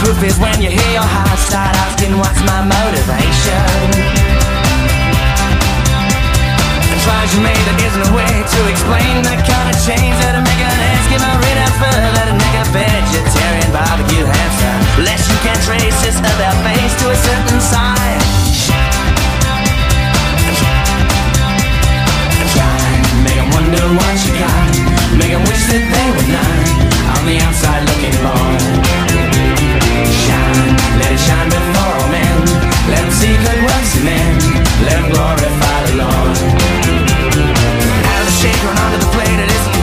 Proof is when you hear your heart start asking what's my motivation. And try as you may, there isn't a way to explain the kind of change that'll make an Eskimo read out further to make a vegetarian barbecue hamster. Less you can trace this other face to a certain side.